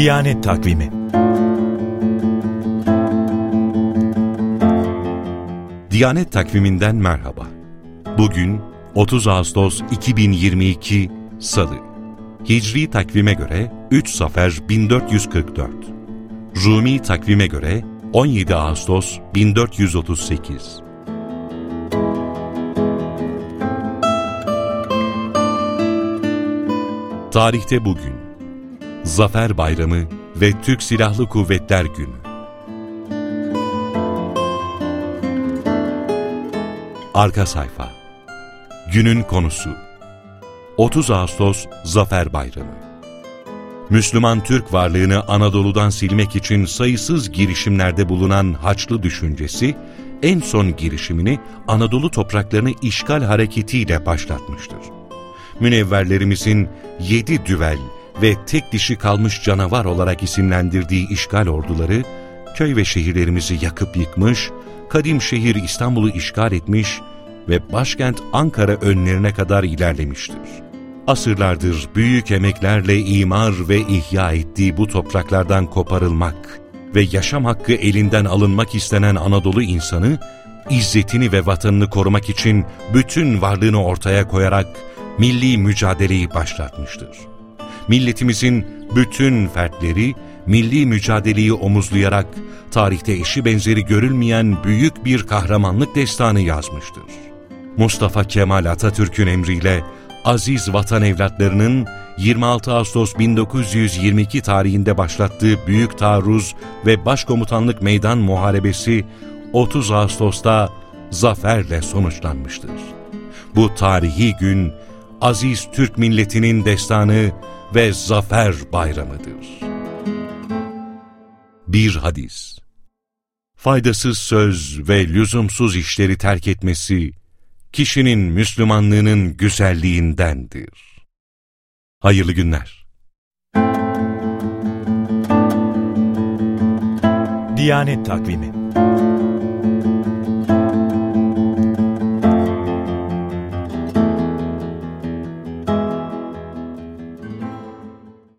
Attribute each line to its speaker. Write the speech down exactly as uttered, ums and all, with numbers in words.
Speaker 1: Diyanet Takvimi. Diyanet Takvimi'nden merhaba. Bugün otuz Ağustos iki bin yirmi iki Salı. Hicri takvime göre üç Safer bin dört yüz kırk dört. Rumi takvime göre on yedi Ağustos bin dört yüz otuz sekiz. Tarihte bugün Zafer Bayramı ve Türk Silahlı Kuvvetler Günü. Arka sayfa. Günün konusu otuz Ağustos Zafer Bayramı. Müslüman Türk varlığını Anadolu'dan silmek için sayısız girişimlerde bulunan Haçlı düşüncesi, en son girişimini Anadolu topraklarını işgal hareketiyle başlatmıştır. Münevverlerimizin yedi düvel ve tek dişi kalmış canavar olarak isimlendirdiği işgal orduları, köy ve şehirlerimizi yakıp yıkmış, kadim şehir İstanbul'u işgal etmiş ve başkent Ankara önlerine kadar ilerlemiştir. Asırlardır büyük emeklerle imar ve ihya ettiği bu topraklardan koparılmak ve yaşam hakkı elinden alınmak istenen Anadolu insanı, izzetini ve vatanını korumak için bütün varlığını ortaya koyarak milli mücadeleyi başlatmıştır. Milletimizin bütün fertleri milli mücadeleyi omuzlayarak tarihte eşi benzeri görülmeyen büyük bir kahramanlık destanı yazmıştır. Mustafa Kemal Atatürk'ün emriyle aziz vatan evlatlarının yirmi altı Ağustos bin dokuz yüz yirmi iki tarihinde başlattığı Büyük Taarruz ve Başkomutanlık Meydan Muharebesi otuz Ağustos'ta zaferle sonuçlanmıştır. Bu tarihi gün aziz Türk milletinin destanı ve zafer bayramıdır. Bir hadis. Faydasız söz ve lüzumsuz işleri terk etmesi, kişinin Müslümanlığının güzelliğindendir. Hayırlı günler. Diyanet Takvimi.